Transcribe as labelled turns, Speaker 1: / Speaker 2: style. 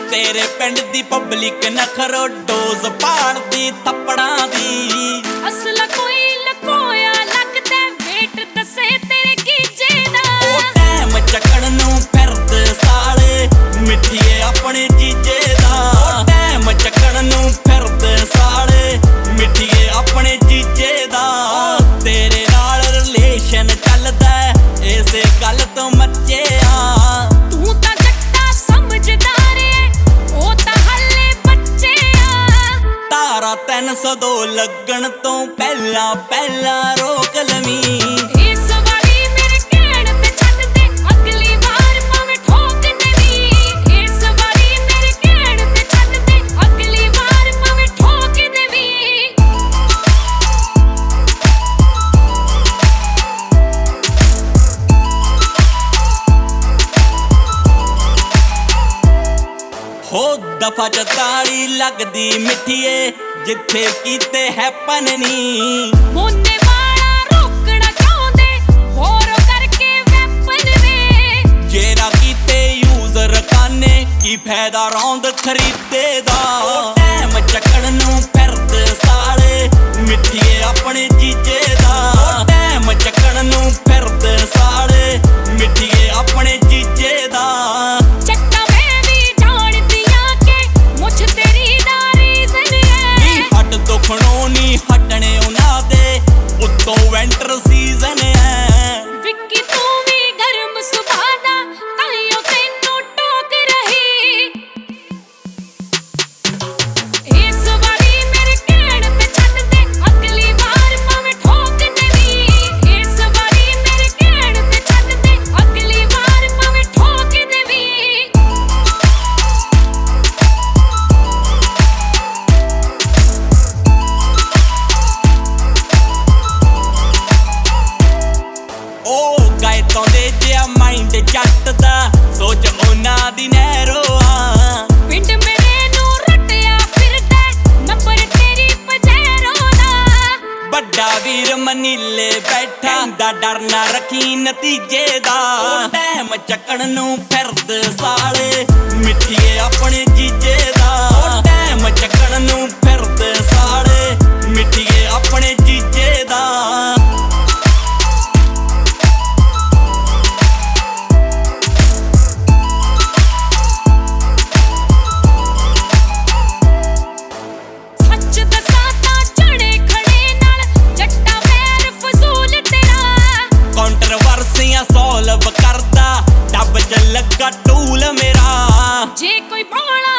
Speaker 1: तेरे पिंड दी public नखरो dose पाड़दी थप्पड़ां दी।
Speaker 2: असला कोई लकोया लगदा वेट दसे तेरे गीजे दा।
Speaker 1: ओ टैम चकण नूं फिरदे साले मिठीए अपने जीजे दा। ओ टैम चकण नूं फिरदे साले मिठीए अपने जीजे दा। तेरे नाल रिलेशन चलदा इसे गल तो मचे आ।
Speaker 2: तू तां जट्टा समझदार ऐ ओ तां हल्ले बच्चे आ।
Speaker 1: तारा 302 लगण तो पहला पहला रोक लवीं।
Speaker 2: इस वारी मेरे कहण ते छड्ड दे अगली वार भावें ठोक देवीं। इस वारी मेरे कहण ते छड्ड दे अगली वार भावें ठोक देवीं।
Speaker 1: हो दफा च ताड़ी लगदी मिठीए जिथे कीते हैपन नी।
Speaker 2: मोने वाला रोकना चाहुंदे होर करके वेपन वे।
Speaker 1: जे ना कीते यूज रकाने की फायदा रौंद खरीदे दा। टैम चकण नूं फिरदे साले मिठीए अपने जीजे दा। टैम चकण नूं फिरदे साले मिठीए अपने जीजे दा।
Speaker 2: चट्टा मैं भी जानदियां के मुछ तेरी दा रीज़न है।
Speaker 1: हट दुखणों नी हटने उन्हां दे उत्तों विंटर सीजन है।
Speaker 2: विक्की तू भी गर्म सुभाऽ दा ताइयों तैनूं टोक रही। इस वारी मेरे कहण ते छड्ड दे अगली वार भावें ठोक देवीं। इस वारी मेरे कहण ते छड्ड दे अगली वार भावें ठोक देवीं।
Speaker 1: ओ गाए तौंदे जिहा माइंड जट दा सोच उन्हां दी नैरो आ।
Speaker 2: पिंड मेरे नूं रट्टिया फिरदा नंबर तेरी पजैरो दा।
Speaker 1: बड़ा वीर मनीले बैठा दा डर ना रखी नतीजे दा। टैम चकण नूं फिरदे साले मिठीए अपने जीजे दा। टैम चकण नूं फिरदे साले मिठीए अपने जीजे दा।
Speaker 2: सच दसां तां जड़े खड़े नाल जट्टा पैर फसूल तेरा।
Speaker 1: कंट्रोवर्सियां सॉल्व करदा डब च लगा टूल मेरा।
Speaker 2: जे कोई बाला